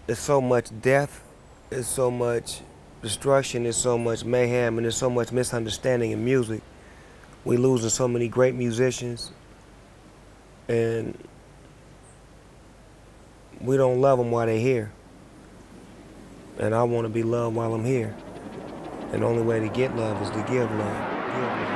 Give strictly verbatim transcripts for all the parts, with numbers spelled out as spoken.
there's so much death, there's so much destruction, there's so much mayhem, and there's so much misunderstanding in music. We losing so many great musicians, and we don't love them while they're here. And I want to be loved while I'm here. And the only way to get love is to give love. Give love.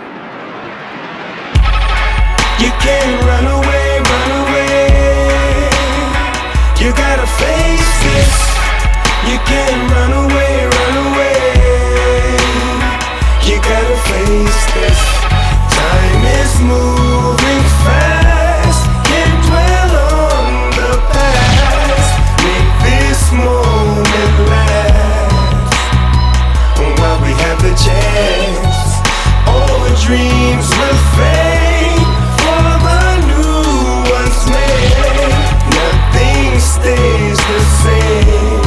You can't run away, run away. You gotta face this. You can't run away, run away. You gotta face this. Time is moving fast. Can't dwell on the past. Make this moment last while we have the chance. All dreams will fade for the new ones made. Nothing stays the same.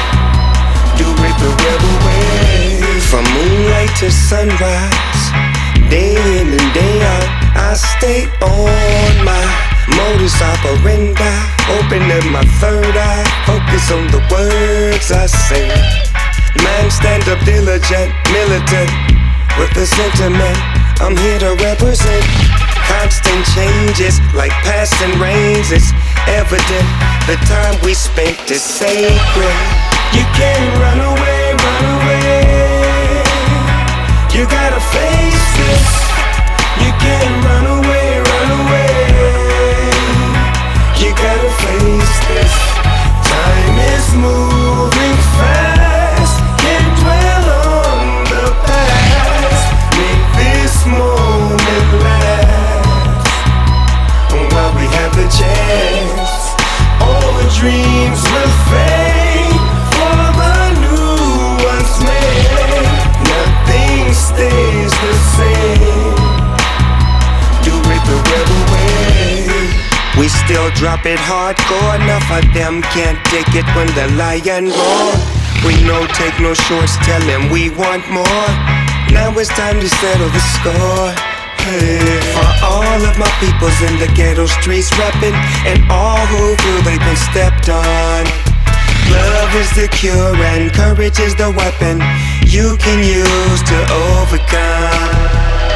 Do it the rebel way. From moonlight to sunrise, day in and day out, I stay on my modus operandi. Opening my third eye, focus on the words I say. Man, stand up diligent, militant, with the sentiment I'm here to represent. Constant changes, like passing rains. It's evident the time we spent is sacred. You can't run away, run away. You gotta face this. You can't run away, run away. You gotta face this. Time is moving fast. Can't dwell on the past. Make this moment last while we have the chance. All the dreams will fade for the new ones made. Nothing stays the same. Do it the rebel way. We still drop it hardcore. Enough of them can't take it when the lion roar. We no take no shorts, tell them we want more. Now it's time to settle the score. Hey. For all of my peoples in the ghetto streets reppin', and all who feel they've been stepped on. Love is the cure and courage is the weapon you can use to overcome.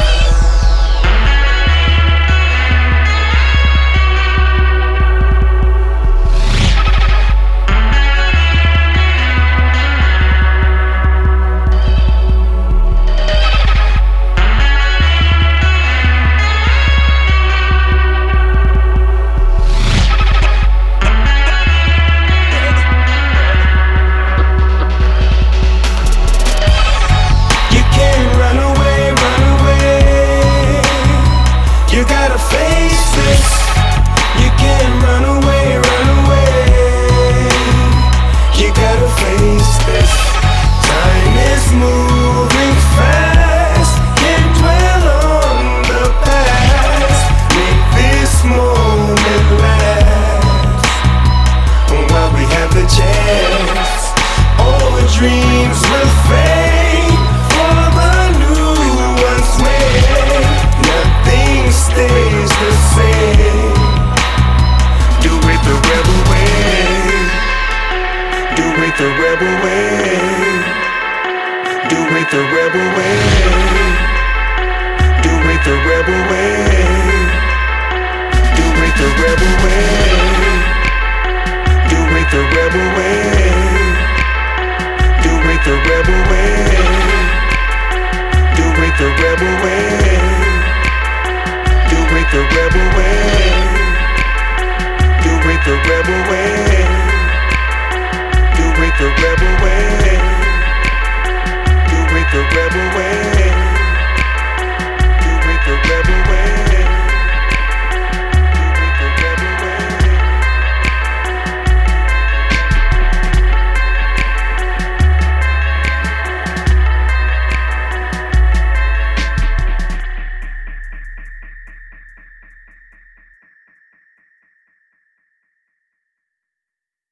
Dreams will fade for the new ones made. Nothing stays the same. Do it the rebel way. Do it the rebel way. Do it the rebel way.